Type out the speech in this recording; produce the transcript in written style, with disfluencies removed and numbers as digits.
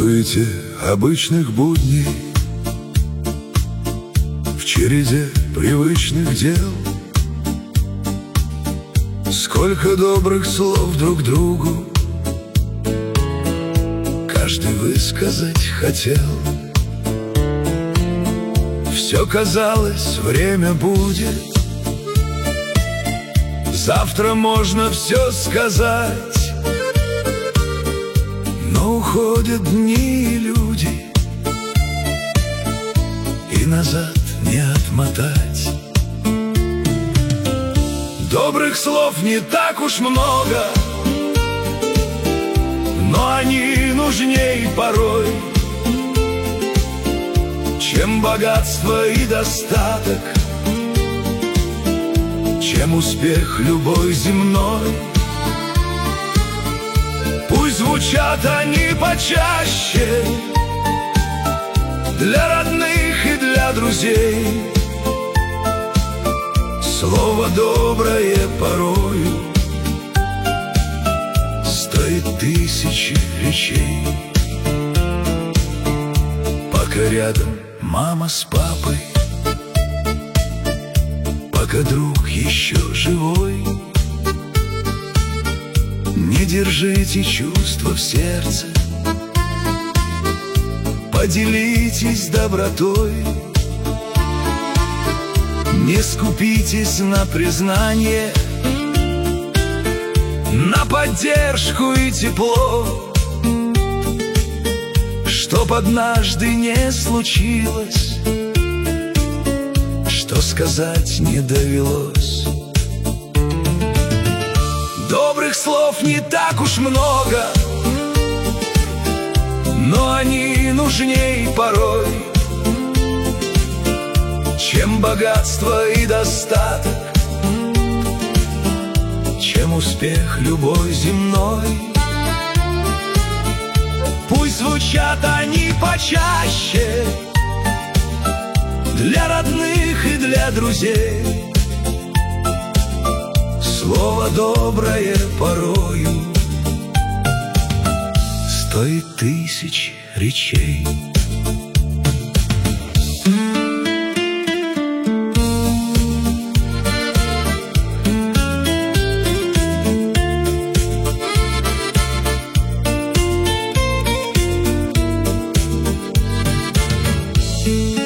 суете обычных будней, в череде привычных дел. Сколько добрых слов друг другу каждый высказать хотел. Все казалось, время будет, завтра можно все сказать. Но уходят дни и люди, и назад не отмотать. Добрых слов не так уж много, но они нужней порой, чем богатство и достаток, чем успех любой земной. Пусть звучат они почаще для родных и для друзей. Слово доброе порою стоит тысячи речей. Пока рядом мама с папой, пока друг еще живой, не держите чувства в сердце, поделитесь добротой. Не скупитесь на признание, на поддержку и тепло. Чтоб однажды не случилось, что сказать не довелось. Добрых слов не так уж много, но они нужней порой, чем богатство и достаток, чем успех любой земной. Пусть звучат они почаще для родных и для друзей. Слово доброе порою стоит тысячи речей. Thank you.